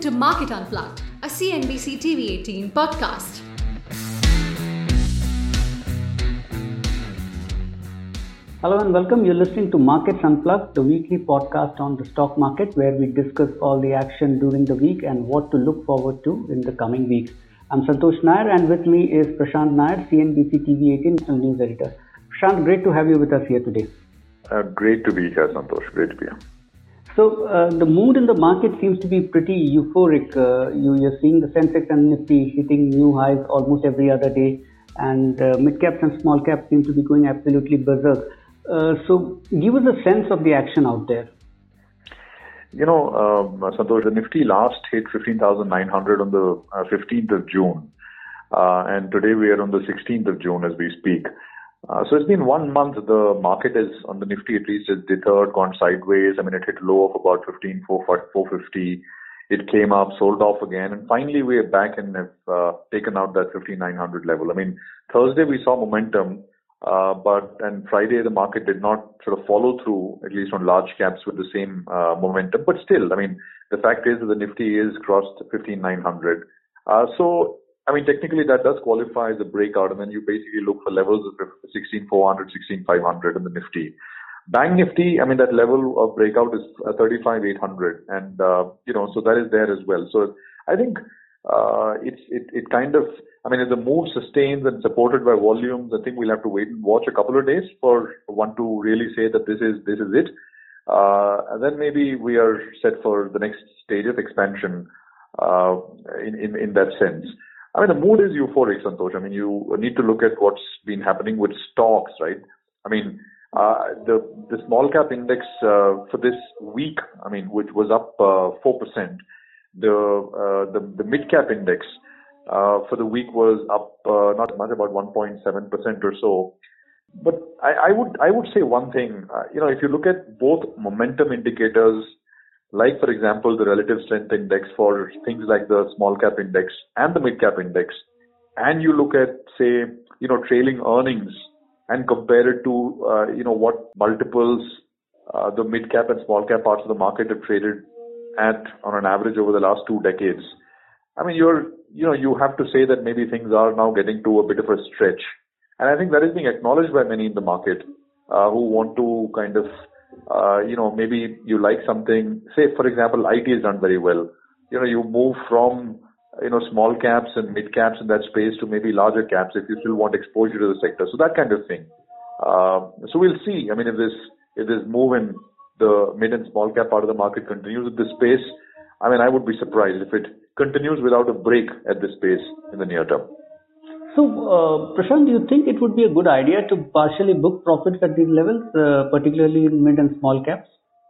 to Market Unplugged, a CNBC TV18 podcast. Hello and welcome. You're listening to Markets Unplugged, the weekly podcast on the stock market where we discuss all the action during the week and what to look forward to in the coming weeks. I'm Santosh Nair and with me is Prashant Nair, CNBC TV18 National News Editor. Prashant, great to have you with us here today. Great to be here, Santosh. Great to be here. So the mood in the market seems to be pretty euphoric. You're seeing the Sensex and Nifty hitting new highs almost every other day, and mid-caps and small-caps seem to be going absolutely berserk. So give us a sense of the action out there. Santosh, the Nifty last hit 15,900 on the 15th of June. And today we are on the 16th of June as we speak. So it's been 1 month. The market is, on the Nifty at least, has deterred, gone sideways. I mean, it hit low of about 15,450. It came up, sold off again. And finally, we are back and have taken out that 15,900 level. I mean, Thursday we saw momentum. And Friday the market did not sort of follow through, at least on large caps, with the same momentum. But still, I mean, the fact is that the Nifty is crossed 15,900. So, I mean, technically that does qualify as a breakout, and then you basically look for levels of 16,400, 16,500 in the Nifty. Bank Nifty, I mean, that level of breakout is 35,800, and so that is there as well. So I think it kind of, I mean, if the move sustains and supported by volumes, I think we'll have to wait and watch a couple of days for one to really say that this is it. And then maybe we are set for the next stage of expansion in that sense. I mean, the mood is euphoric, Santosh. I mean, you need to look at what's been happening with stocks, right? I mean, the small cap index for this week, I mean, which was up 4%. The mid cap index for the week was up not much, about 1.7% or so. But I would say one thing. If you look at both momentum indicators, like, for example, the relative strength index for things like the small cap index and the mid cap index, and you look at, say, trailing earnings and compare it to, what multiples the mid cap and small cap parts of the market have traded at on an average over the last 2 decades. I mean, you have to say that maybe things are now getting to a bit of a stretch. And I think that is being acknowledged by many in the market who want to kind of, maybe you like something, say, for example, IT has done very well. You move from, small caps and mid caps in that space to maybe larger caps if you still want exposure to the sector. So that kind of thing. So we'll see. I mean, if this move in the mid and small cap part of the market continues at this pace, I mean, I would be surprised if it continues without a break at this pace in the near term. So, Prashant, do you think it would be a good idea to partially book profits at these levels, particularly in mid and small caps?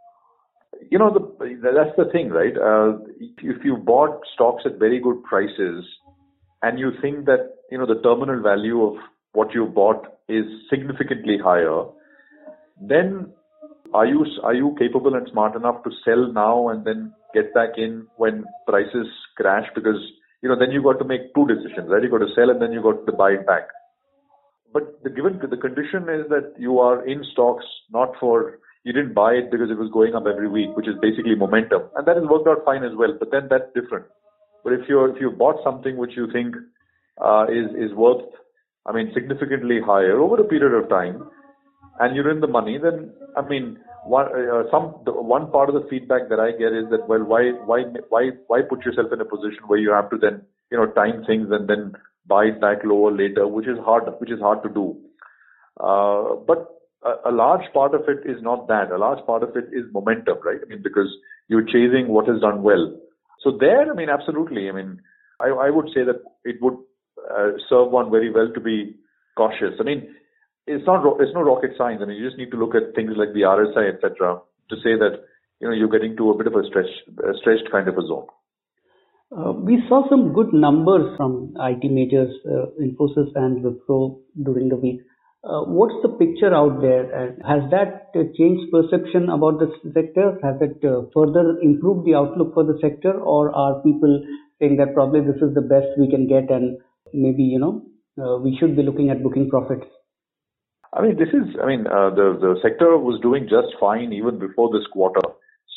That's the thing, right? If you bought stocks at very good prices and you think that, the terminal value of what you bought is significantly higher, then are you capable and smart enough to sell now and then get back in when prices crash? Because, then you got to make two decisions, right? You got to sell and then you got to buy it back. But the condition is that you are in stocks you didn't buy it because it was going up every week, which is basically momentum. And that has worked out fine as well, but then that's different. But if you bought something which you think is worth, I mean, significantly higher over a period of time, and you're in the money, then, I mean, one part of the feedback that I get is that, well, why put yourself in a position where you have to then, time things and then buy it back lower later, which is hard to do. But a large part of it is not that. A large part of it is momentum, right? I mean, because you're chasing what has done well. So there, I mean, absolutely. I mean, I would say that it would serve one very well to be cautious. I mean, it's no rocket science. I mean, you just need to look at things like the RSI, etc., to say that, you're getting to a bit of a stretched kind of a zone. We saw some good numbers from IT majors, Infosys and Wipro during the week. What's the picture out there? And has that changed perception about the sector? Has it further improved the outlook for the sector? Or are people saying that probably this is the best we can get and maybe, we should be looking at booking profits? I mean, the sector was doing just fine even before this quarter.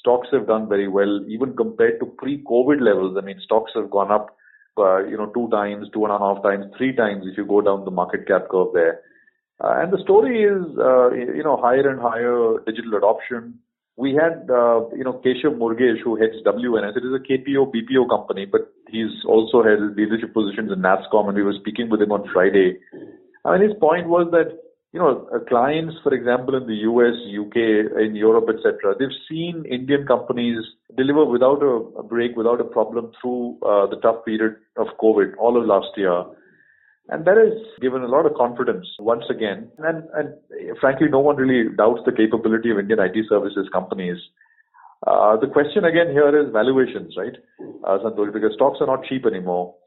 stocks have done very well, even compared to pre-COVID levels. I mean, stocks have gone up, 2 times, 2.5 times, 3 times if you go down the market cap curve there. And the story is, higher and higher digital adoption. We had, Keshav Murugesh, who heads WNS. It is a KPO, BPO company, but he's also had leadership positions in NASSCOM, and we were speaking with him on Friday. I mean, his point was that, clients, for example, in the US, UK, in Europe, etc., they've seen Indian companies deliver without a break, without a problem through the tough period of COVID all of last year. And that has given a lot of confidence once again. And frankly, no one really doubts the capability of Indian IT services companies. The question again here is valuations, right, Santosh, because stocks are not cheap anymore.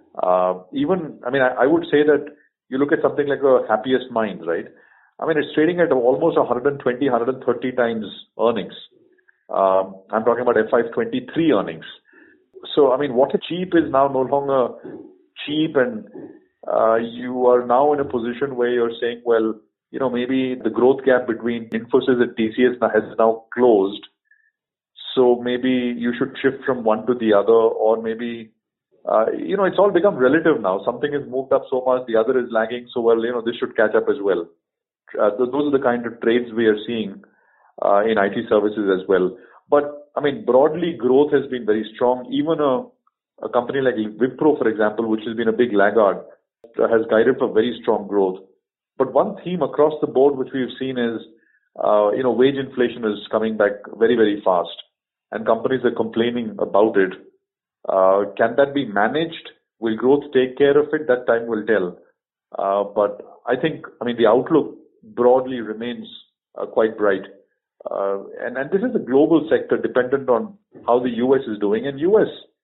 I would say that you look at something like a Happiest Minds, right? I mean, it's trading at almost 120, 130 times earnings. I'm talking about FY23 earnings. So, I mean, what is cheap is now no longer cheap, and you are now in a position where you're saying, well, maybe the growth gap between Infosys and TCS has now closed. So maybe you should shift from one to the other, or maybe it's all become relative now. Something has moved up so much, the other is lagging. So, this should catch up as well. Those are the kind of trades we are seeing in IT services as well. But, I mean, broadly, growth has been very strong. Even a company like Wipro, for example, which has been a big laggard, has guided for very strong growth. But one theme across the board which we've seen is, wage inflation is coming back very, very fast. And companies are complaining about it. Can that be managed? Will growth take care of it? That time will tell. But I think, the outlook broadly remains quite bright. And this is a global sector dependent on how the US is doing. And US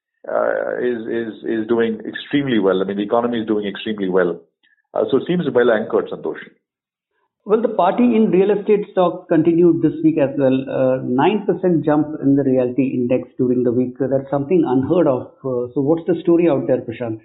is doing extremely well. The economy is doing extremely well. So it seems well anchored, Santosh. Well, the party in real estate stocks continued this week as well. 9% jump in the realty index during the week. That's something unheard of. So what's the story out there, Prashant?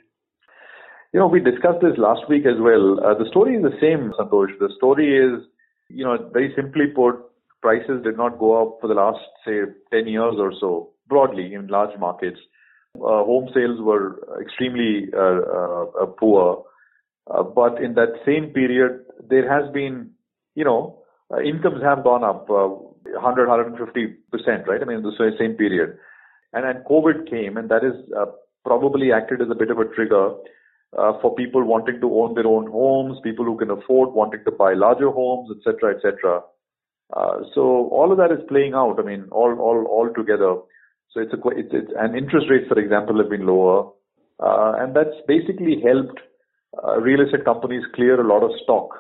We discussed this last week as well. The story is the same, Santosh. The story is, very simply put, prices did not go up for the last, say, 10 years or so, broadly in large markets. Home sales were extremely poor. But in that same period, there has been, incomes have gone up 100, 150%, right? In the same period. And then COVID came, and that is probably acted as a bit of a trigger for people wanting to own their own homes, people who can afford wanting to buy larger homes, etc., etc. So all of that is playing out. All together. So it's and interest rates, for example, have been lower, and that's basically helped real estate companies clear a lot of stock,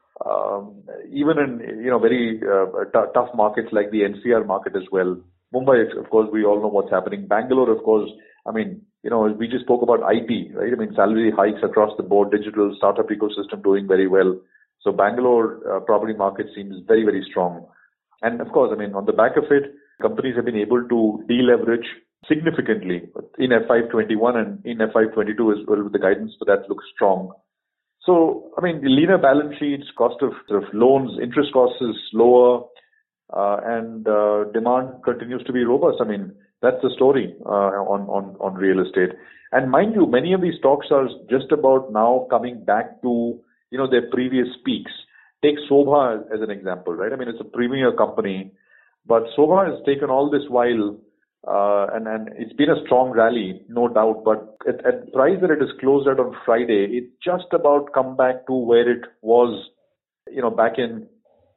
even in very tough markets like the NCR market as well. Mumbai, of course, we all know what's happening. Bangalore, of course, we just spoke about IT, right? Salary hikes across the board, digital startup ecosystem doing very well. So Bangalore property market seems very, very strong. And of course, on the back of it, companies have been able to deleverage significantly in FY21 and in FY22 as well. The guidance for that looks strong. So, the leaner balance sheets, cost of loans, interest costs is lower, and demand continues to be robust. That's the story on real estate. And mind you, many of these stocks are just about now coming back to their previous peaks. Take Sobha as an example, right? It's a premier company, but Sobha has taken all this while, and it's been a strong rally, no doubt. But at the price that it is closed at on Friday, it just about come back to where it was, back in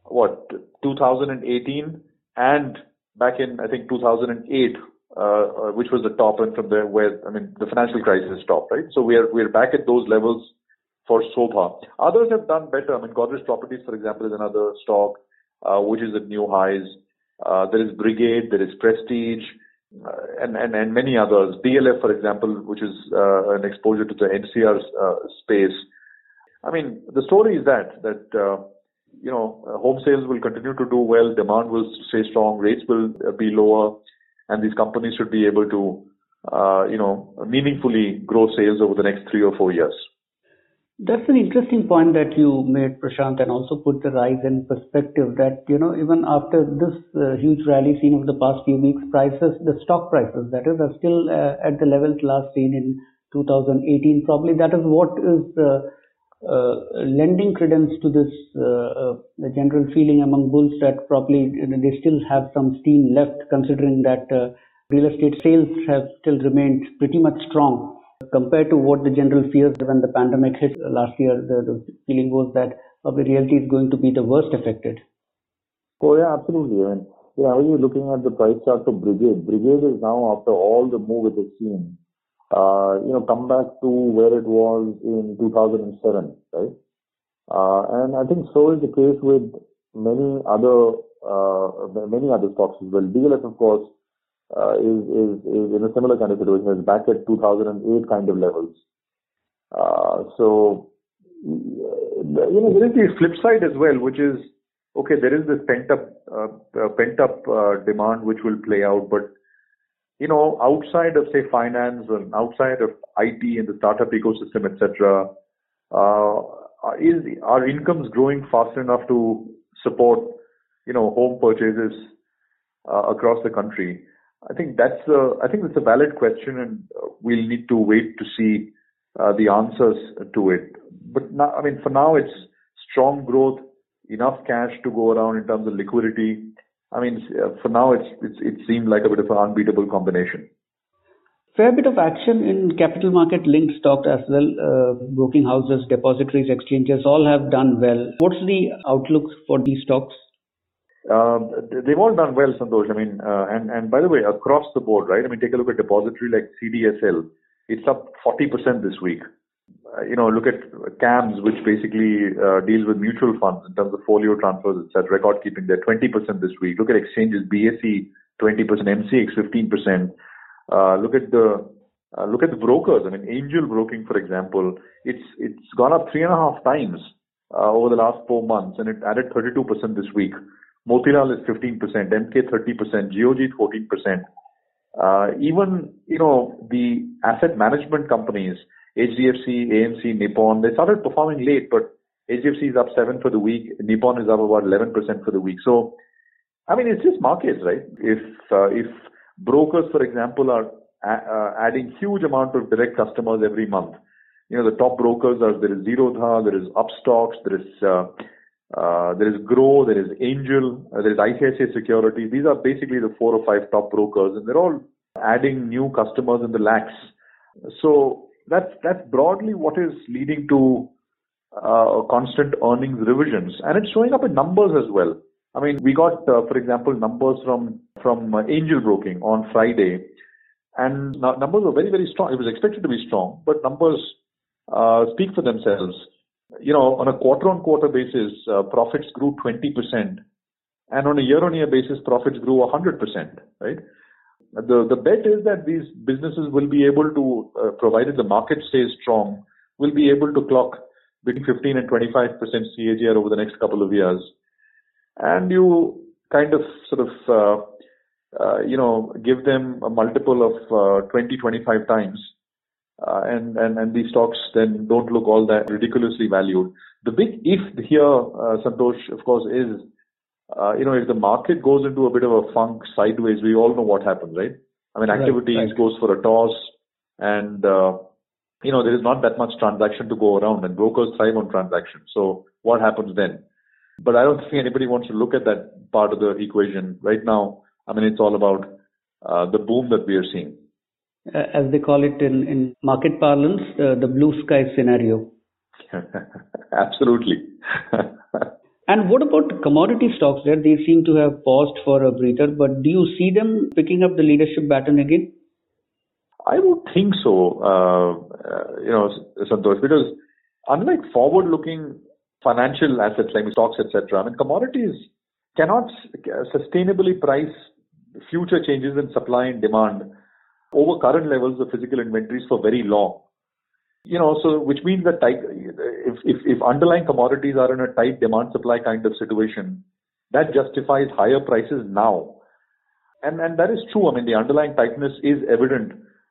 2018, and back in, I think, 2008, which was the top, and from there where the financial crisis stopped, right? So we're back at those levels for Sobha. Others have done better. Godrej Properties, for example, is another stock which is at new highs. There is Brigade, there is Prestige, and many others. DLF, for example, which is an exposure to the NCR space. The story is that home sales will continue to do well, demand will stay strong, rates will be lower, and these companies should be able to, meaningfully grow sales over the next 3 or 4 years. That's an interesting point that you made, Prashant, and also put the rise in perspective that, even after this huge rally seen over the past few weeks, the stock prices, that is, are still at the levels last seen in 2018. Probably that is what is lending credence to this, the general feeling among bulls that probably they still have some steam left, considering that real estate sales have still remained pretty much strong. Compared to what the general fears when the pandemic hit last year, the feeling was that probably realty is going to be the worst affected. Oh yeah, absolutely. I mean, when you're looking at the price chart of Brigade is now, after all the move it has seen, come back to where it was in 2007, right? And I think so is the case with many other stocks as well. DLF, of course, is in a similar kind of situation. It's back at 2008 kind of levels. There is the flip side as well, which is, okay, there is this pent up demand which will play out, but outside of, say, finance and outside of IT and the startup ecosystem, etc., are incomes growing fast enough to support, home purchases across the country? I think that's a valid question, and we'll need to wait to see the answers to it. But now, for now, it's strong growth, enough cash to go around in terms of liquidity. For now, it seemed like a bit of an unbeatable combination. Fair bit of action in capital market linked stocks as well. Broking houses, depositories, exchanges all have done well. What's the outlook for these stocks? They've all done well, Santosh. And by the way, across the board, right? Take a look at depository like CDSL. It's up 40% this week. Look at CAMS, which basically deals with mutual funds in terms of folio transfers, etc. Record keeping, they're 20% this week. Look at exchanges, BSE 20%, MCX 15%. Look at the brokers. Angel Broking, for example, it's gone up 3.5 times over the last 4 months, and it added 32% this week. Motilal is 15%, MK 30%, Geojit 14%. Even, the asset management companies, HDFC, AMC, Nippon, they started performing late, but HDFC is up 7 for the week. Nippon is up about 11% for the week. So, it's just markets, right? If brokers, for example, are adding huge amount of direct customers every month, the top brokers there is Zerodha, there is Upstocks, there is Grow, there is Angel, there is ICICI Securities. These are basically the 4 or 5 top brokers, and they're all adding new customers in the lakhs. So that's broadly what is leading to constant earnings revisions, and it's showing up in numbers as well. We got, for example, numbers from Angel Broking on Friday, and numbers were very, very strong. It was expected to be strong, but numbers speak for themselves. On a quarter-on-quarter basis, profits grew 20%, and on a year-on-year basis, profits grew 100%, right? The bet is that these businesses will be able to, provided the market stays strong, will be able to clock between 15 and 25% CAGR over the next couple of years. And you kind of give them a multiple of 20-25 times. And these stocks then don't look all that ridiculously valued. The big if here, Santosh, of course, is, if the market goes into a bit of a funk sideways, we all know what happens, right? Activities goes for a toss, and, there is not that much transaction to go around, and brokers thrive on transactions. So what happens then? But I don't think anybody wants to look at that part of the equation right now. It's all about the boom that we are seeing. As they call it in market parlance, the blue sky scenario. Absolutely. And what about commodity stocks there? They seem to have paused for a breather, but do you see them picking up the leadership baton again? I would think so, Santosh, because unlike forward-looking financial assets like stocks, etc., commodities cannot sustainably price future changes in supply and demand over current levels of physical inventories for very long. So which means that if underlying commodities are in a tight demand supply kind of situation, that justifies higher prices now. And that is true. The underlying tightness is evident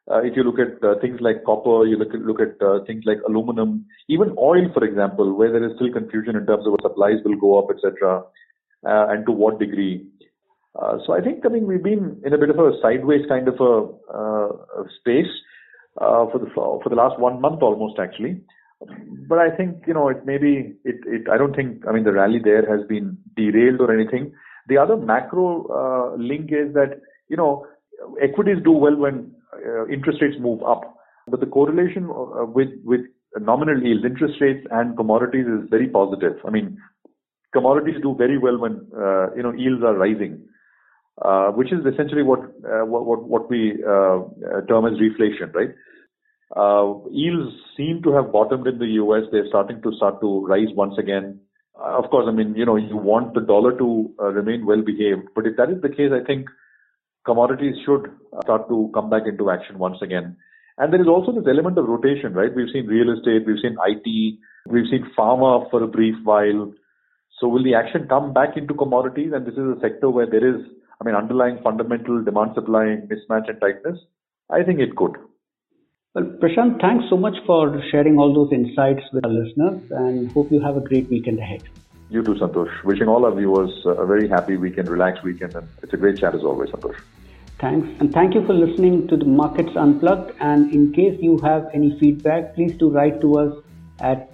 If you look at things like copper, you look at things like aluminum, even oil, for example, where there is still confusion in terms of what supplies will go up, etc., and to what degree. So I think, we've been in a bit of a sideways kind of a space for the last 1 month almost, actually. But I think, it may be, I don't think, the rally there has been derailed or anything. The other macro link is that, equities do well when interest rates move up. But the correlation with nominal yields, interest rates and commodities is very positive. Commodities do very well when, yields are rising, which is essentially what we term as reflation, right? Yields seem to have bottomed in the US. They're starting to rise once again. Of course, you want the dollar to remain well behaved. But if that is the case, I think commodities should start to come back into action once again. And there is also this element of rotation, right? We've seen real estate, we've seen IT, we've seen pharma for a brief while. So will the action come back into commodities? And this is a sector where there is, underlying fundamental demand-supply mismatch and tightness. I think it could. Well, Prashant, thanks so much for sharing all those insights with our listeners, and hope you have a great weekend ahead. You too, Santosh. Wishing all our viewers a very happy weekend, relaxed weekend, and it's a great chat as always, Santosh. Thanks, and thank you for listening to the Markets Unplugged. And in case you have any feedback, please do write to us at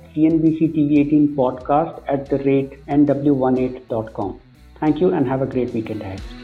CNBC-TV18podcast@nw18.com. Thank you and have a great weekend ahead.